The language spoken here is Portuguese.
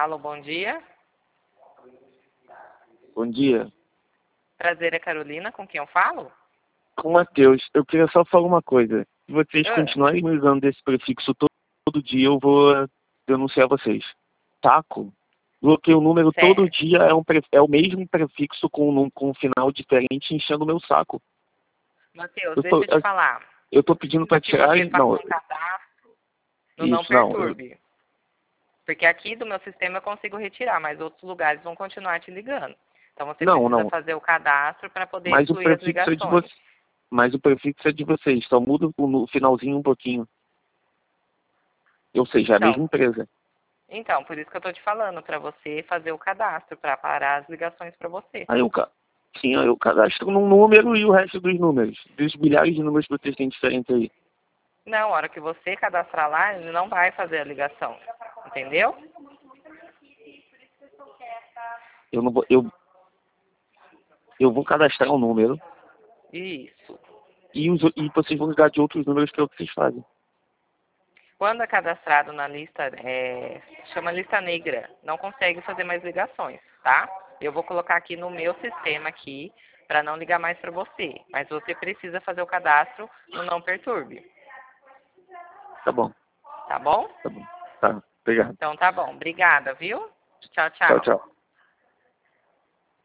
Alô, bom dia. Bom dia. Prazer, é Carolina, com quem eu falo? Com o Matheus, eu queria só falar uma coisa. Se vocês Ah. continuarem me usando esse prefixo todo dia, eu vou denunciar vocês. Taco? Bloqueio o número todo Certo. dia, é o mesmo prefixo com um final diferente enchendo o meu saco. Matheus, Eu deixa tô, eu te falar. eu tô pedindo pra Que tirar você e... faça Não, um cadastro no Não isso, não. Perturbe. Porque aqui do meu sistema eu consigo retirar, mas outros lugares vão continuar te ligando. Então você precisa Não. fazer o cadastro para poder Mas o excluir as prefixo é de ligações. vocês. Mas o prefixo é de vocês, só muda no finalzinho um pouquinho. Ou seja, é a mesma empresa. Então, por isso que eu estou te falando, para você fazer o cadastro, para parar as ligações para você. Sim, aí eu cadastro num número e o resto dos números. Dos milhares de números que vocês têm diferentes aí. Não, a hora que você cadastrar lá, ele não vai fazer a ligação. Entendeu? Eu não vou, eu vou cadastrar um número Isso. e vocês vão ligar de outros números que é o que vocês fazem. Quando é cadastrado na lista, chama lista negra, não consegue fazer mais ligações, tá? Eu vou colocar aqui no meu sistema aqui, para não ligar mais para você. Mas você precisa fazer o cadastro no Não Perturbe. Tá bom. Tá bom? Tá bom. Tá, obrigado. Então tá bom. Obrigada, viu? Tchau, Tchau, tchau. tchau.